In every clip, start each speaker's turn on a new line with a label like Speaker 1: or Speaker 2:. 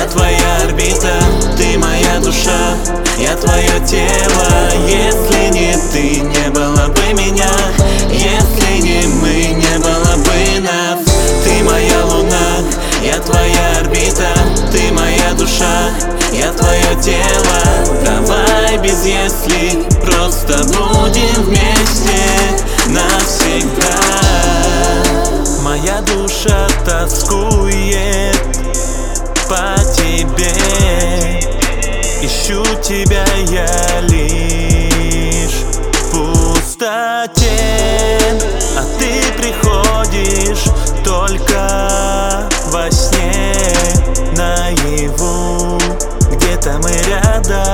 Speaker 1: я твоя орбита, ты моя душа, я твое тело. Если не ты, не было бы меня, если не мы, не было бы нас. Ты моя луна, я твоя орбита, ты моя душа, я твое тело. Давай без если, просто будем вместе навсегда. Моя душа тоскует по тебе, ищу тебя я лишь в пустоте, а ты приходишь только во сне, наяву, где-то мы рядом.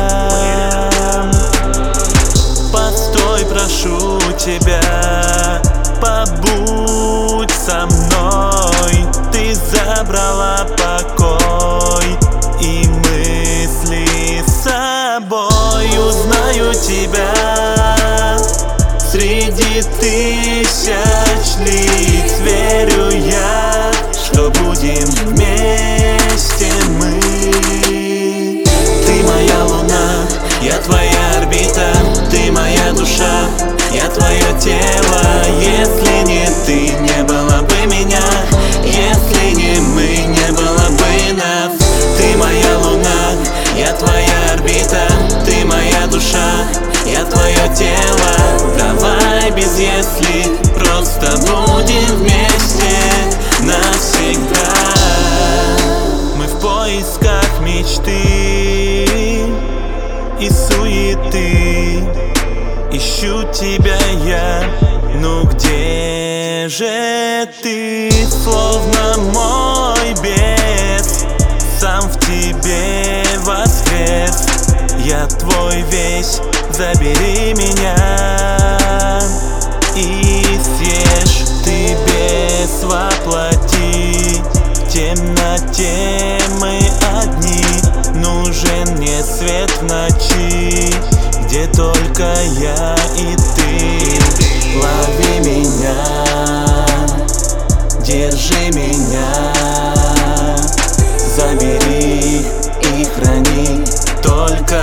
Speaker 1: Постой, прошу тебя, побудь со мной. Ты забрала покой и мысли с собой. Узнаю тебя среди тысяч лиц. Верю я, что будем вместе мы. Ты моя луна, я твоя орбита, ты моя душа, я твое тело. Если не ты, не было бы меня, если не мы, не было бы нас. Ты моя луна, я твоя орбита, ты моя душа, я твое тело. Давай без если, просто будем вместе навсегда. Мы в поисках мечты и суеты, ищу тебя я, ну где же ты? Словно мой бес, сам в тебе воскрес. Я твой весь, забери меня и съешь. Ты бес воплоти, в темноте мы одни. Нужен мне свет в ночи, где только я и ты. Лови меня, держи меня, забери и храни только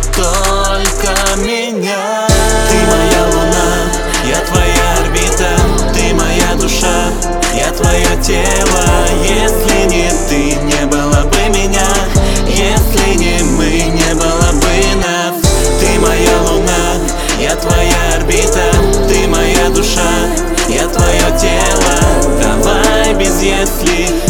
Speaker 1: меня. Ты моя луна, я твоя орбита, ты моя душа, я твое тело. Если не ты, не было бы меня, если не мы, не было бы нас. Ты моя луна, я твоя орбита, ты моя душа, я твое тело. Давай без если,